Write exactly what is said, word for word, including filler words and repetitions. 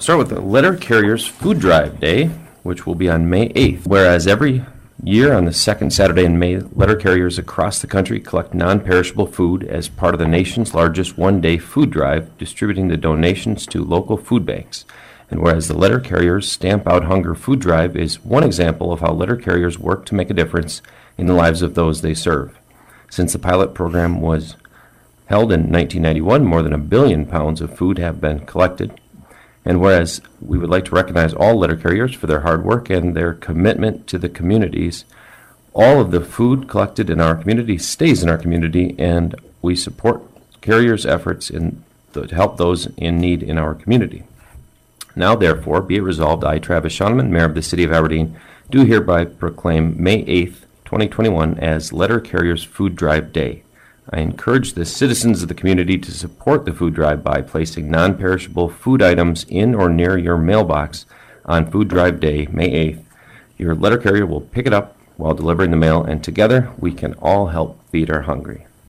Start with the Letter Carriers Food Drive Day, which will be on May eighth. Whereas every year on the second Saturday in May, letter carriers across the country collect non-perishable food as part of the nation's largest one-day food drive, distributing the donations to local food banks. And whereas the Letter Carriers Stamp Out Hunger food drive is one example of how letter carriers work to make a difference in the lives of those they serve. Since the pilot program was held in nineteen ninety-one, more than a billion pounds of food have been collected. And whereas we would like to recognize all letter carriers for their hard work and their commitment to the communities, all of the food collected in our community stays in our community, and we support carriers' efforts in the, to help those in need in our community. Now, therefore, be it resolved, I, Travis Schoeneman, Mayor of the City of Aberdeen, do hereby proclaim May eighth, twenty twenty-one as Letter Carriers Food Drive Day. I encourage the citizens of the community to support the food drive by placing non-perishable food items in or near your mailbox on Food Drive Day, May eighth. Your letter carrier will pick it up while delivering the mail, and together we can all help feed our hungry.